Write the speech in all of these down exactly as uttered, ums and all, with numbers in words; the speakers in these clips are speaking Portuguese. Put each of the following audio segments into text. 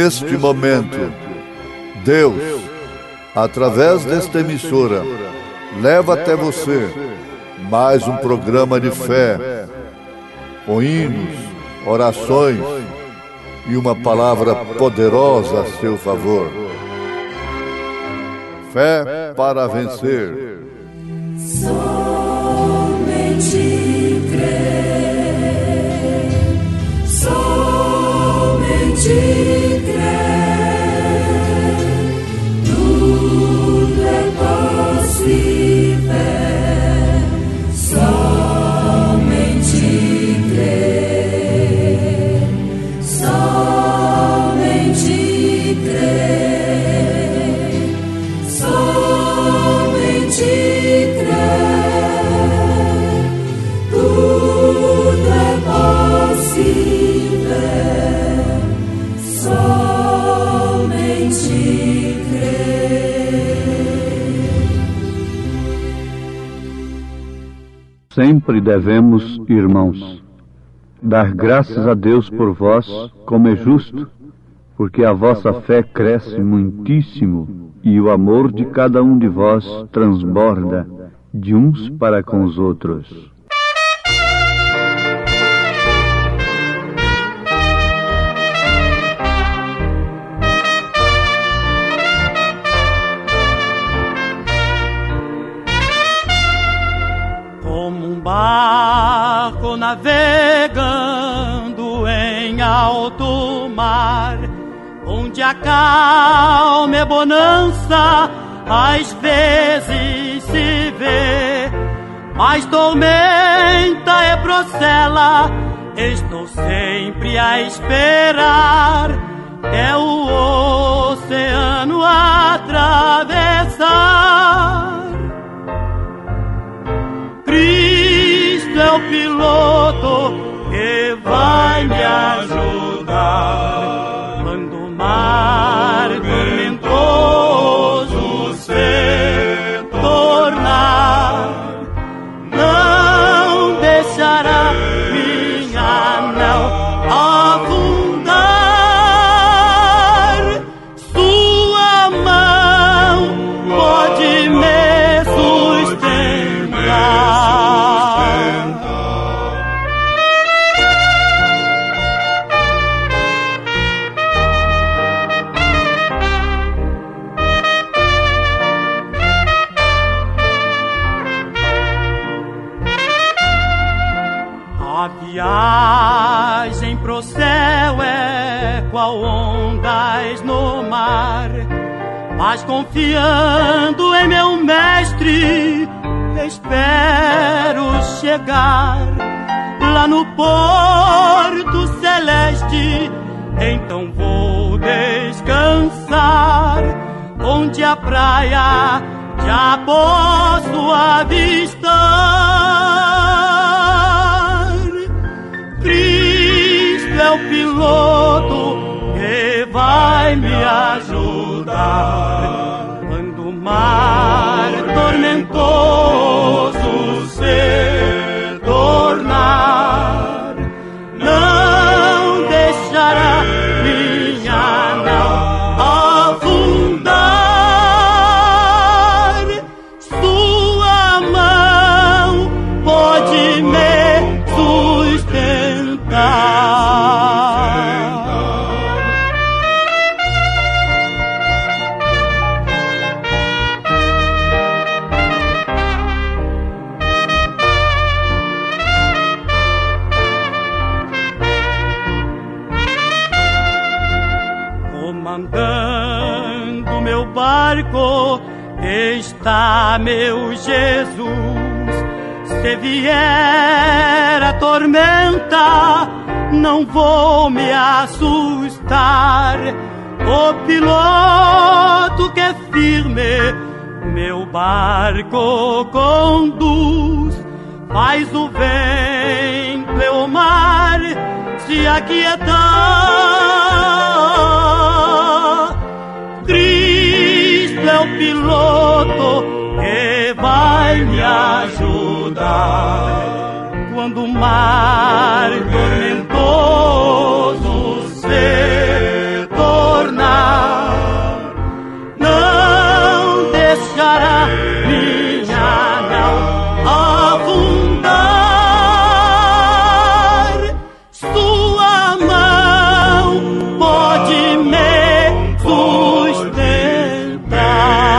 neste momento, Deus, através desta emissora, leva até você mais um programa de fé, com hinos, orações e uma palavra poderosa a seu favor. Fé para vencer. Somente crer, somente crer, tudo é possível. Somente crer, somente crer, somente crer, tudo é possível. Somente crer. Sempre devemos, irmãos, dar graças a Deus por vós, como é justo, porque a vossa fé cresce muitíssimo e o amor de cada um de vós transborda de uns para com os outros. Como um barco navegando em alto mar, onde a calma é bonança, às vezes se vê, mas tormenta é procela. Estou sempre a esperar é o oceano atravessar. Cristo é o piloto que vai me ajudar quando o mar tormentoso se tornar. Não deixará minha nau afundar. Sua mão pode me sustentar. A viagem pro céu é qual ondas no mar, mas confiando em meu mestre, espero chegar lá no porto celeste. Então vou descansar, onde a praia já posso avistar. Cristo é o piloto que vai me ajudar quando o mar tormentoso se tornar. Não deixará minha nau afundar. Sua mão pode me sustentar. Comandando meu barco está meu Jesus. Se vier a tormenta, não vou me assustar. O piloto que é firme meu barco conduz, faz o vento e o mar se aquietar. Cristo é o piloto que vai me ajudar quando o mar tormentoso se tornar. tornar, não deixará minha alma afundar. Sua mão pode me sustentar.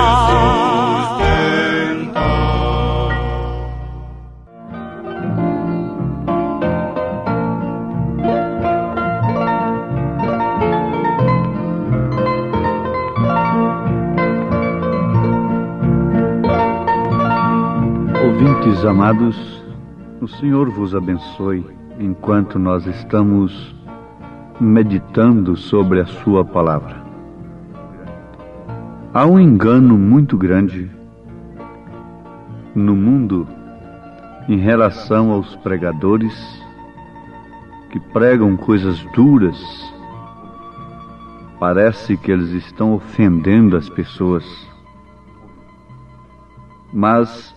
Ouvintes amados, o Senhor vos abençoe enquanto nós estamos meditando sobre a sua palavra. Há um engano muito grande no mundo em relação aos pregadores que pregam coisas duras. Parece que eles estão ofendendo as pessoas, mas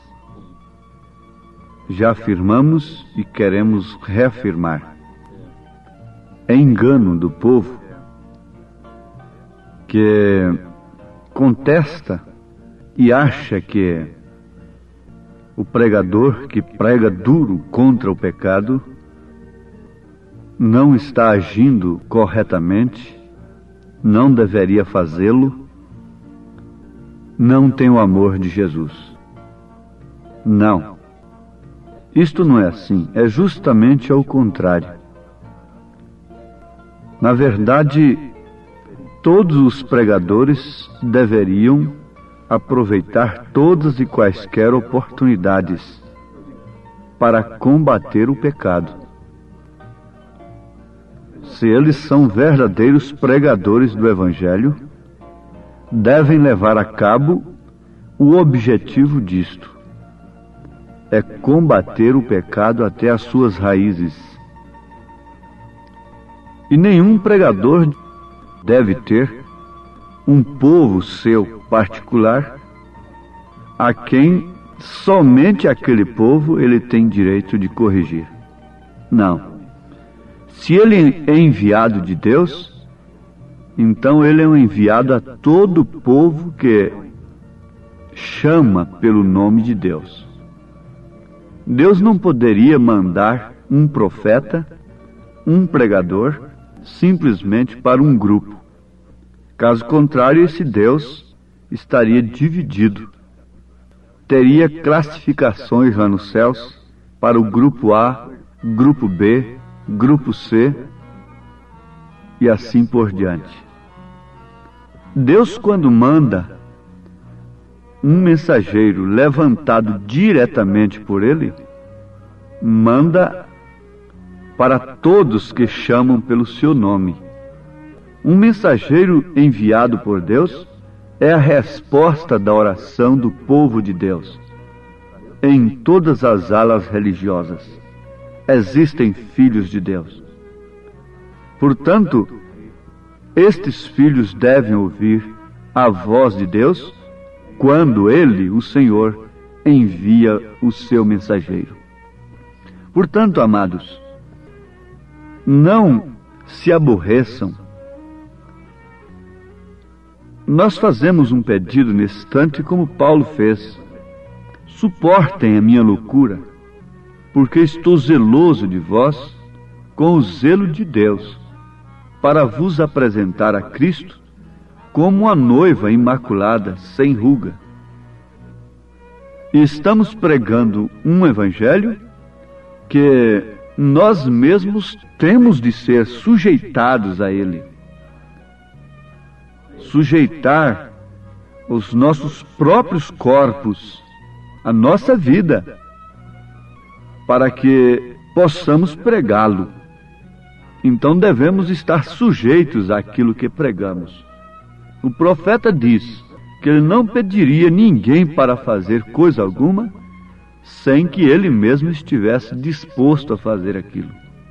já afirmamos e queremos reafirmar: é engano do povo que contesta e acha que o pregador que prega duro contra o pecado não está agindo corretamente, não deveria fazê-lo, não tem o amor de Jesus. Não. Isto não é assim, é justamente ao contrário. Na verdade, todos os pregadores deveriam aproveitar todas e quaisquer oportunidades para combater o pecado. Se eles são verdadeiros pregadores do Evangelho, devem levar a cabo o objetivo disto: é combater o pecado até as suas raízes. E nenhum pregador deve ter um povo seu particular a quem somente aquele povo ele tem direito de corrigir. Não. Se ele é enviado de Deus, então ele é um enviado a todo o povo que chama pelo nome de Deus. Deus não poderia mandar um profeta, um pregador, simplesmente para um grupo. Caso contrário, esse Deus estaria dividido. Teria classificações lá nos céus para o grupo A, grupo B, grupo C e assim por diante. Deus, quando manda um mensageiro levantado diretamente por ele, manda para todos que chamam pelo seu nome. Um mensageiro enviado por Deus é a resposta da oração do povo de Deus. Em todas as alas religiosas existem filhos de Deus. Portanto, estes filhos devem ouvir a voz de Deus quando Ele, o Senhor, envia o seu mensageiro. Portanto, amados, não se aborreçam. Nós fazemos um pedido nesse instante como Paulo fez: suportem a minha loucura, porque estou zeloso de vós com o zelo de Deus, para vos apresentar a Cristo como uma noiva imaculada, sem ruga. E estamos pregando um evangelho que nós mesmos temos de ser sujeitados a ele. Sujeitar os nossos próprios corpos, a nossa vida, para que possamos pregá-lo. Então devemos estar sujeitos àquilo que pregamos. O profeta diz que ele não pediria ninguém para fazer coisa alguma sem que ele mesmo estivesse disposto a fazer aquilo.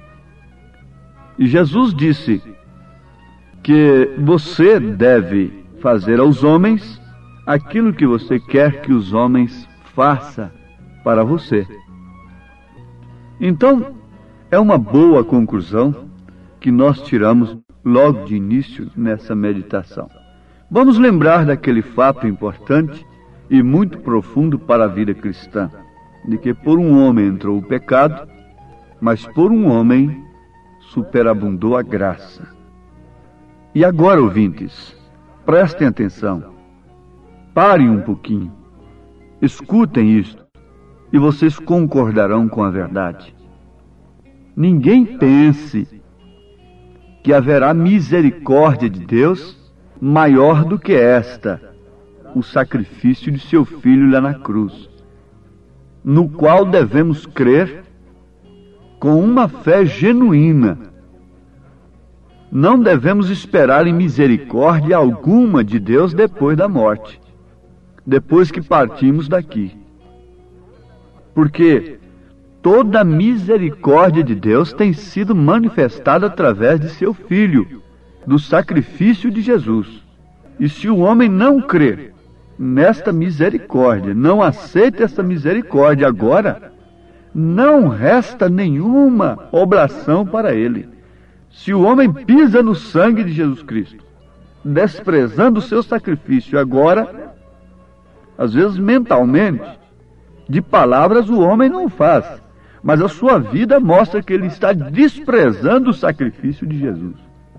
E Jesus disse que você deve fazer aos homens aquilo que você quer que os homens façam para você. Então, é uma boa conclusão que nós tiramos logo de início nessa meditação. Vamos lembrar daquele fato importante e muito profundo para a vida cristã, de que por um homem entrou o pecado, mas por um homem superabundou a graça. E agora, ouvintes, prestem atenção, parem um pouquinho, escutem isto, e vocês concordarão com a verdade. Ninguém pense que haverá misericórdia de Deus maior do que esta, o sacrifício de seu Filho lá na cruz, no qual devemos crer com uma fé genuína. Não devemos esperar em misericórdia alguma de Deus depois da morte, depois que partimos daqui. Porque toda a misericórdia de Deus tem sido manifestada através de seu Filho, do sacrifício de Jesus. E se o homem não crê nesta misericórdia, não aceita essa misericórdia agora, não resta nenhuma oblação para ele. Se o homem pisa no sangue de Jesus Cristo, desprezando o seu sacrifício agora, às vezes mentalmente, de palavras o homem não faz, mas a sua vida mostra que ele está desprezando o sacrifício de Jesus.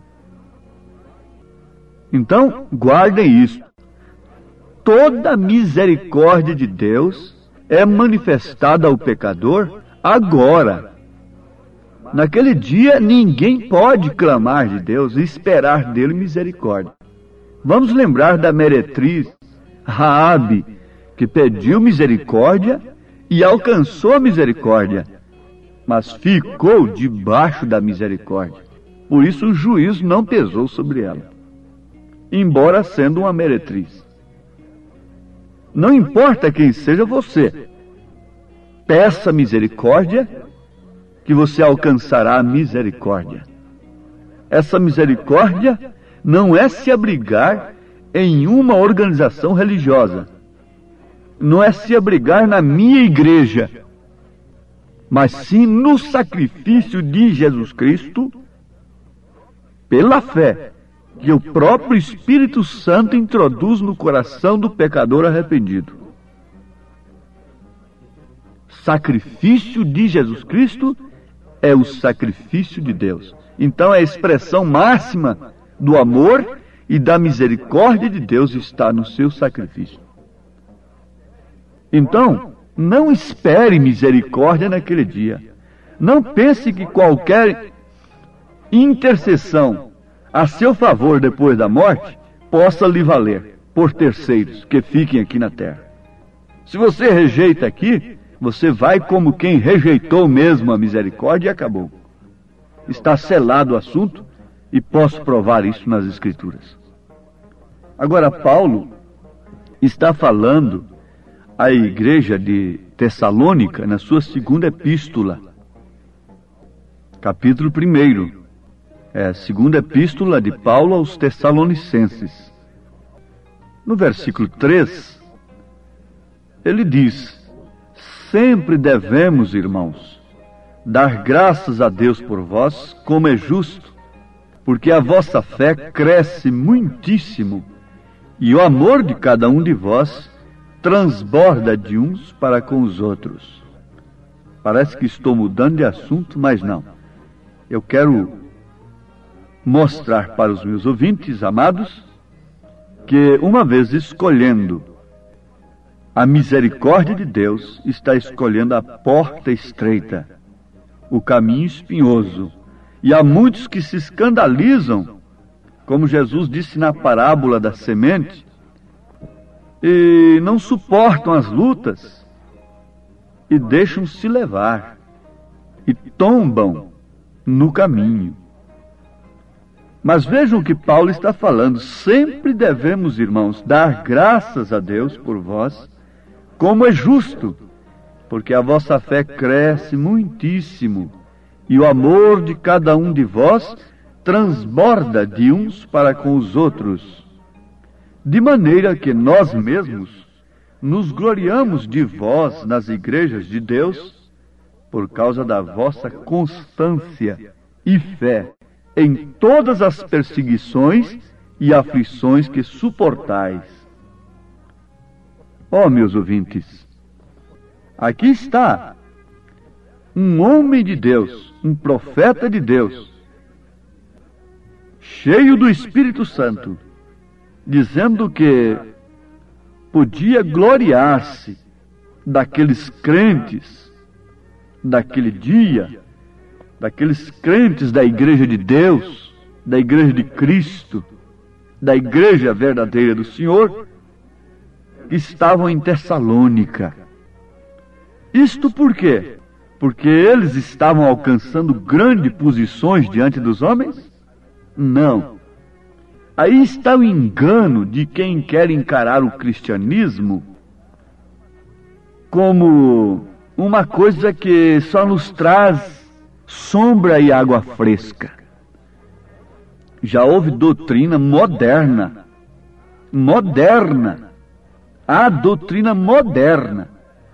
Então, guardem isso. Toda a misericórdia de Deus é manifestada ao pecador agora. Naquele dia, ninguém pode clamar de Deus e esperar dele misericórdia. Vamos lembrar da meretriz Raabe, que pediu misericórdia e alcançou a misericórdia, mas ficou debaixo da misericórdia. Por isso o juízo não pesou sobre ela, embora sendo uma meretriz. Não importa quem seja você, peça misericórdia, que você alcançará a misericórdia. Essa misericórdia não é se abrigar em uma organização religiosa, não é se abrigar na minha igreja, mas sim no sacrifício de Jesus Cristo, pela fé que o próprio Espírito Santo introduz no coração do pecador arrependido. Sacrifício de Jesus Cristo é o sacrifício de Deus. Então a expressão máxima do amor e da misericórdia de Deus está no seu sacrifício. Então, não espere misericórdia naquele dia. Não pense que qualquer intercessão a seu favor depois da morte possa lhe valer por terceiros que fiquem aqui na terra. Se você rejeita aqui, você vai como quem rejeitou mesmo a misericórdia e acabou. Está selado o assunto e posso provar isso nas Escrituras. Agora, Paulo está falando à igreja de Tessalônica na sua segunda epístola, capítulo primeiro. É a segunda epístola de Paulo aos Tessalonicenses. No versículo três, ele diz: sempre devemos, irmãos, dar graças a Deus por vós, como é justo, porque a vossa fé cresce muitíssimo, e o amor de cada um de vós transborda de uns para com os outros. Parece que estou mudando de assunto, mas não. Eu quero mostrar para os meus ouvintes amados que, uma vez escolhendo a misericórdia de Deus, está escolhendo a porta estreita, o caminho espinhoso. E há muitos que se escandalizam, como Jesus disse na parábola da semente, e não suportam as lutas e deixam-se levar e tombam no caminho. Mas vejam o que Paulo está falando. Sempre devemos, irmãos, dar graças a Deus por vós, como é justo, porque a vossa fé cresce muitíssimo, e o amor de cada um de vós transborda de uns para com os outros, de maneira que nós mesmos nos gloriamos de vós nas igrejas de Deus, por causa da vossa constância e fé em todas as perseguições e aflições que suportais. Ó, meus ouvintes, aqui está um homem de Deus, um profeta de Deus, cheio do Espírito Santo, dizendo que podia gloriar-se daqueles crentes daquele dia, daqueles crentes da Igreja de Deus, da Igreja de Cristo, da Igreja verdadeira do Senhor, que estavam em Tessalônica. Isto por quê? Porque eles estavam alcançando grandes posições diante dos homens? Não. Aí está o engano de quem quer encarar o cristianismo como uma coisa que só nos traz sombra e água fresca. Já houve doutrina moderna, moderna, a doutrina moderna,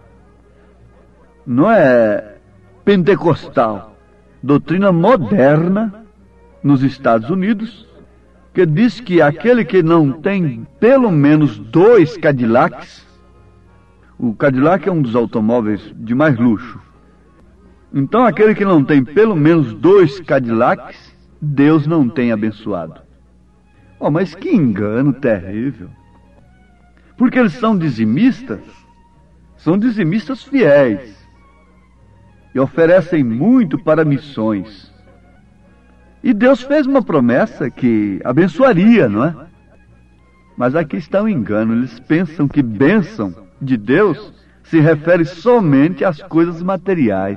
não é pentecostal, doutrina moderna nos Estados Unidos, que diz que aquele que não tem pelo menos dois Cadillacs, o Cadillac é um dos automóveis de mais luxo, então aquele que não tem pelo menos dois Cadillacs, Deus não tem abençoado. Oh, mas que engano terrível! Porque eles são dizimistas, são dizimistas fiéis, e oferecem muito para missões. E Deus fez uma promessa que abençoaria, não é? Mas aqui está o engano, eles pensam que bênção de Deus se refere somente às coisas materiais.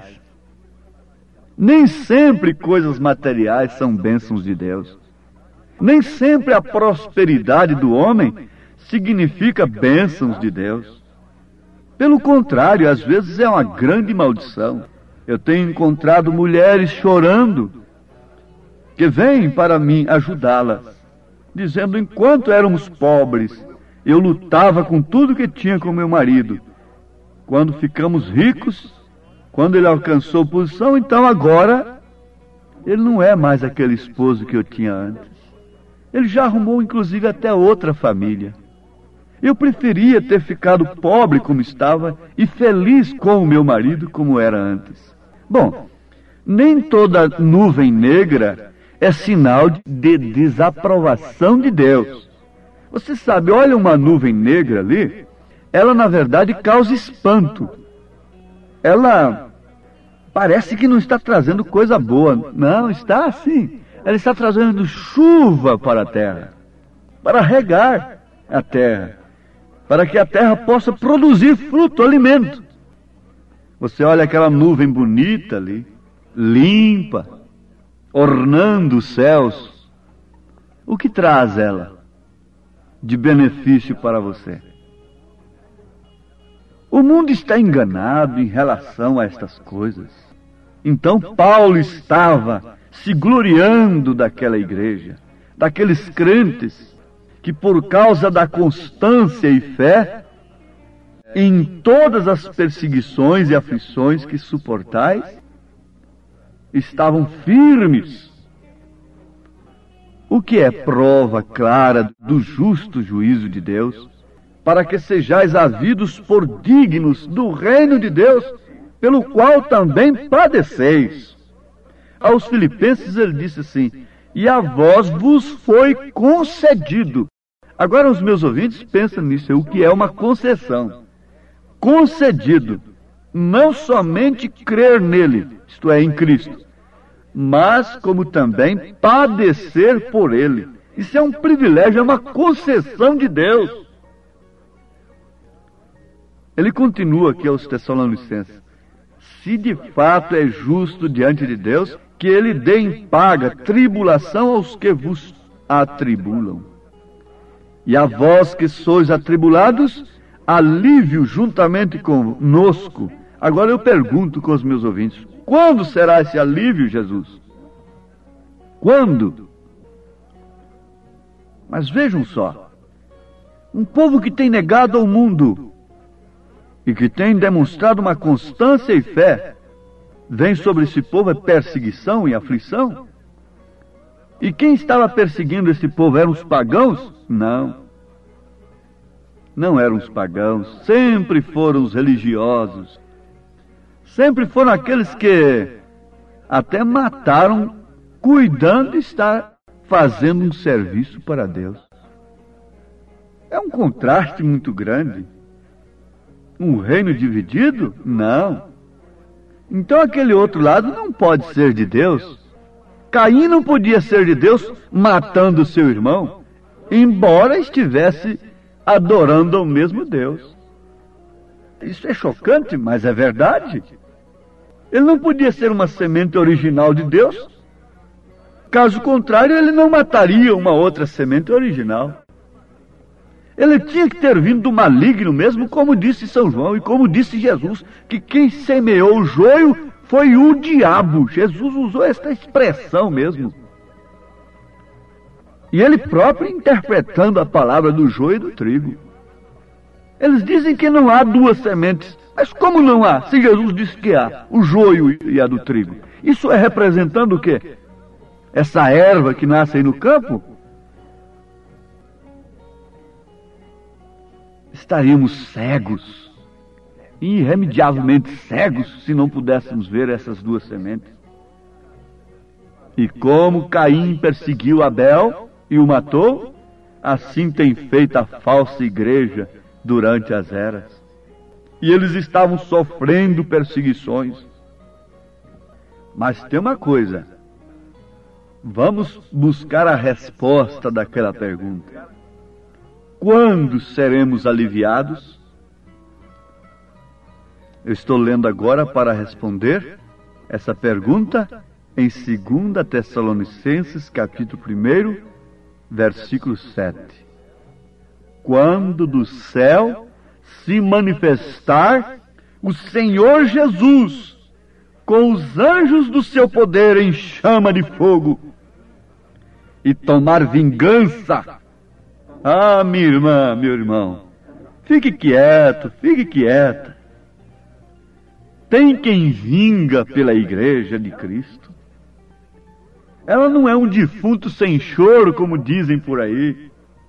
Nem sempre coisas materiais são bênçãos de Deus. Nem sempre a prosperidade do homem significa bênçãos de Deus. Pelo contrário, às vezes é uma grande maldição. Eu tenho encontrado mulheres chorando, que vêm para mim ajudá-las, dizendo: enquanto éramos pobres, eu lutava com tudo que tinha com meu marido. Quando ficamos ricos, quando ele alcançou posição, então agora ele não é mais aquele esposo que eu tinha antes. Ele já arrumou inclusive até outra família. Eu preferia ter ficado pobre como estava e feliz com o meu marido como era antes. Bom, nem toda nuvem negra é sinal de desaprovação de Deus. Você sabe, olha uma nuvem negra ali, ela na verdade causa espanto. Ela parece que não está trazendo coisa boa. Não, está assim. Ela está trazendo chuva para a terra, para regar a terra, para que a terra possa produzir fruto, alimento. Você olha aquela nuvem bonita ali, limpa, ornando os céus. O que traz ela de benefício para você? O mundo está enganado em relação a estas coisas. Então Paulo estava se gloriando daquela igreja, daqueles crentes que por causa da constância e fé, em todas as perseguições e aflições que suportais, estavam firmes. O que é prova clara do justo juízo de Deus, para que sejais havidos por dignos do reino de Deus, pelo qual também padeceis. Aos Filipenses ele disse assim: e a vós vos foi concedido. Agora os meus ouvintes pensam nisso, o que é uma concessão. Concedido, não somente crer nele, isto é, em Cristo, mas como também padecer por ele. Isso é um privilégio, é uma concessão de Deus. Ele continua aqui aos Tessalonicenses: se de fato é justo diante de Deus, que ele dê em paga tribulação aos que vos atribulam. E a vós que sois atribulados, alívio juntamente conosco. Agora eu pergunto com os meus ouvintes: quando será esse alívio, Jesus? Quando? Mas vejam só, um povo que tem negado ao mundo e que tem demonstrado uma constância e fé, vem sobre esse povo a perseguição e aflição? E quem estava perseguindo esse povo eram os pagãos? Não. Não eram os pagãos, sempre foram os religiosos. Sempre foram aqueles que até mataram cuidando de estar fazendo um serviço para Deus. É um contraste muito grande. Um reino dividido? Não. Então aquele outro lado não pode ser de Deus. Caim não podia ser de Deus matando seu irmão, embora estivesse adorando ao mesmo Deus. Isso é chocante, mas é verdade. Ele não podia ser uma semente original de Deus. Caso contrário, ele não mataria uma outra semente original. Ele tinha que ter vindo do maligno mesmo, como disse São João e como disse Jesus, que quem semeou o joio foi o diabo. Jesus usou esta expressão mesmo. E ele próprio interpretando a palavra do joio e do trigo. Eles dizem que não há duas sementes. Mas como não há? Se Jesus disse que há, o joio e a do trigo. Isso é representando o quê? Essa erva que nasce aí no campo? Estaríamos cegos, irremediavelmente cegos, se não pudéssemos ver essas duas sementes. E como Caim perseguiu Abel e o matou, assim tem feito a falsa igreja durante as eras. E eles estavam sofrendo perseguições. Mas tem uma coisa, vamos buscar a resposta daquela pergunta. Quando seremos aliviados? Eu estou lendo agora para responder essa pergunta em segunda Tessalonicenses, capítulo um, versículo sete. Quando do céu se manifestar o Senhor Jesus com os anjos do seu poder em chama de fogo e tomar vingança. Ah, minha irmã, meu irmão, fique quieto, fique quieta. Tem quem vinga pela igreja de Cristo. Ela não é um defunto sem choro, como dizem por aí.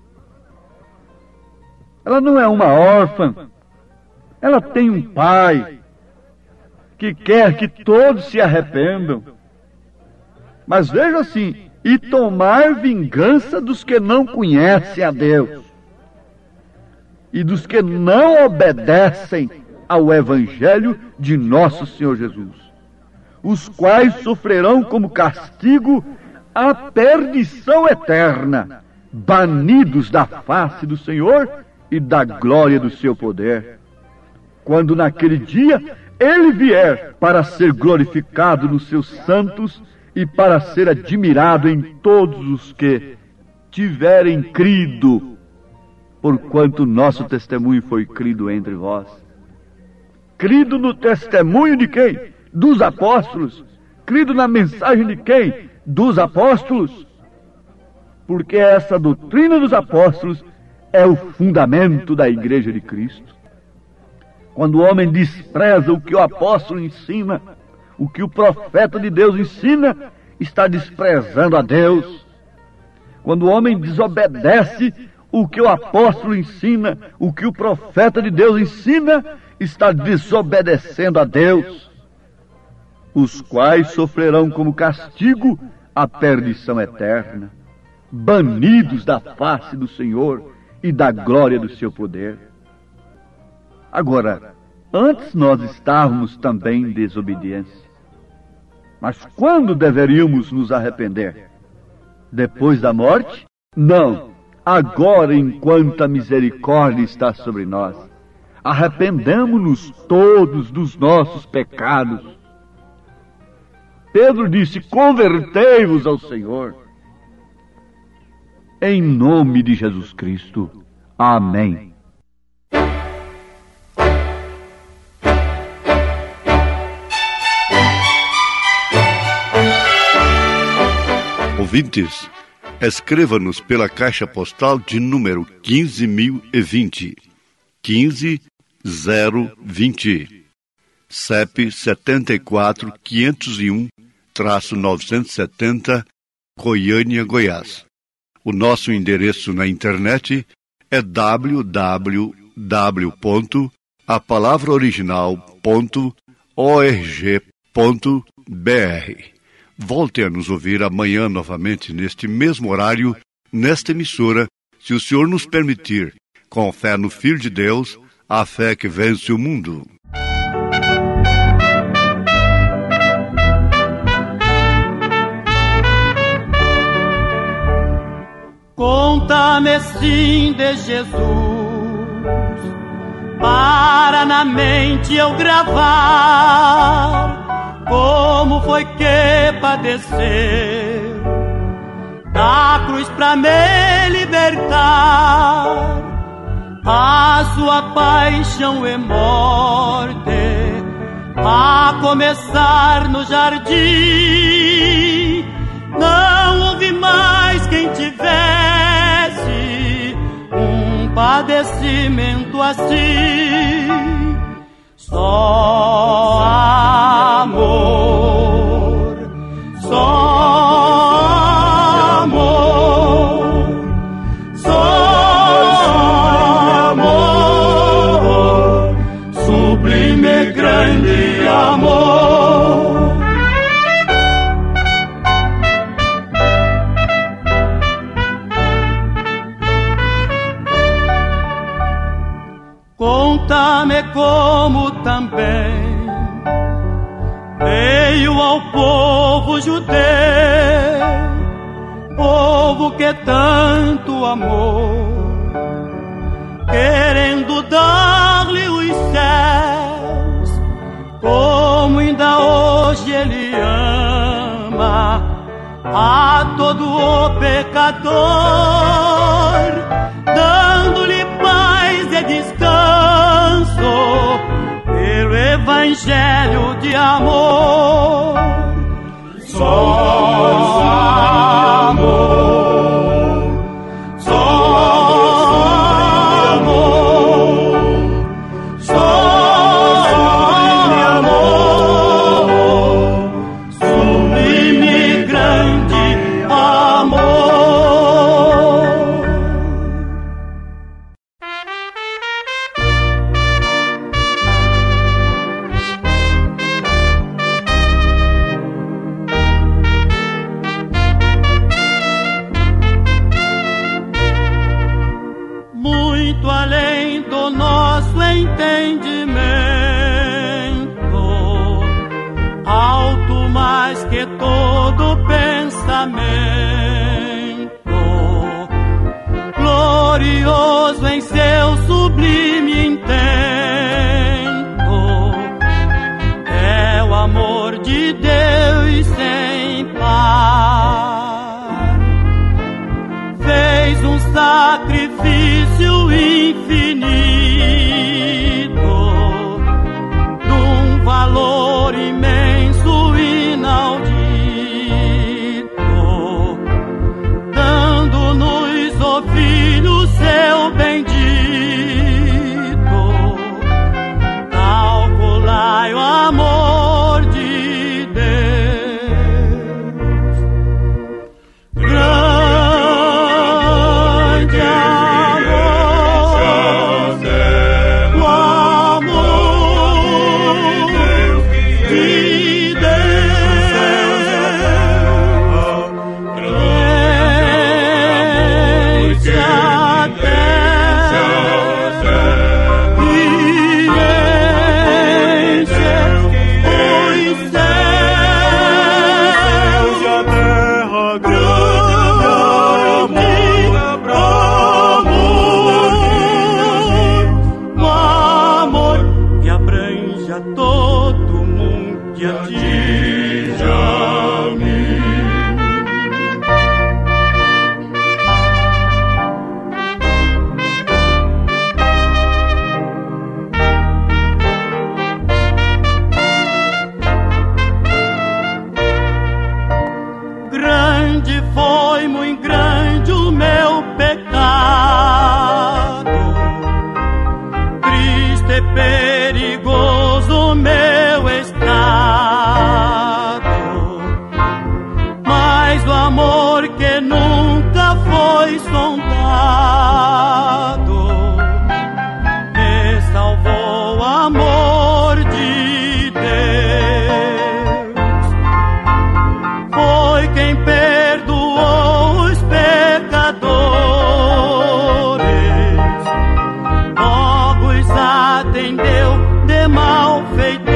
Ela não é uma órfã. Ela tem um pai que quer que todos se arrependam. Mas veja assim, e tomar vingança dos que não conhecem a Deus e dos que não obedecem ao Evangelho de nosso Senhor Jesus, os quais sofrerão como castigo a perdição eterna, banidos da face do Senhor e da glória do seu poder, quando naquele dia Ele vier para ser glorificado nos seus santos e para ser admirado em todos os que tiverem crido, porquanto nosso testemunho foi crido entre vós. Crido no testemunho de quem? Dos apóstolos. Crido na mensagem de quem? Dos apóstolos. Porque essa doutrina dos apóstolos é o fundamento da igreja de Cristo. Quando o homem despreza o que o apóstolo ensina, o que o profeta de Deus ensina, está desprezando a Deus. Quando o homem desobedece o que o apóstolo ensina, o que o profeta de Deus ensina, está desobedecendo a Deus, os quais sofrerão como castigo a perdição eterna, banidos da face do Senhor e da glória do seu poder. Agora, antes nós estávamos também em desobediência. Mas quando deveríamos nos arrepender? Depois da morte? Não. Agora, enquanto a misericórdia está sobre nós. Arrependamo-nos todos dos nossos pecados. Pedro disse, convertei-vos ao Senhor. Em nome de Jesus Cristo. Amém. Ouvintes, escreva-nos pela caixa postal de número quinze mil e vinte, quinze zero vinte, C E P setenta e quatro, quinhentos e um, novecentos e setenta, Goiânia, Goiás. O nosso endereço na internet é w w w ponto a palavra original ponto org ponto b r. Volte a nos ouvir amanhã novamente neste mesmo horário, nesta emissora, se o Senhor nos permitir, com fé no Filho de Deus, a fé que vence o mundo. Conta-me sim de Jesus, para na mente eu gravar como foi que padeceu da cruz pra me libertar. A sua paixão e morte, a começar no jardim, não houve mais quem tivesse um padecimento assim. Só amor, só amor, só amor, sublime grande amor. Conta-me como também veio ao povo judeu, povo que tanto amou, querendo dar-lhe os céus, como ainda hoje ele ama a todo o pecador, dando-lhe paz e descanso pelo evangelho de amor. Só amor, só amor, só amor, sublime grande amor. Muito além do nosso entendimento, alto mais que todo pensamento, glorioso em seu sublime intento, é o amor de Deus sem par. Fez um sacrifício infinito, num valor imenso e inaudito, dando-nos, ó Filho, seu bendito. Calculai o amor de Deus. Grande amor, o amor de Deus. Desce a terra e enche os céus e a terra. Grande amor, o amor que abrange a todo mundo, que atinge a mim. Grande foi, muito grande o meu pecado, triste e perigoso o meu estado, mas o amor malfeitor.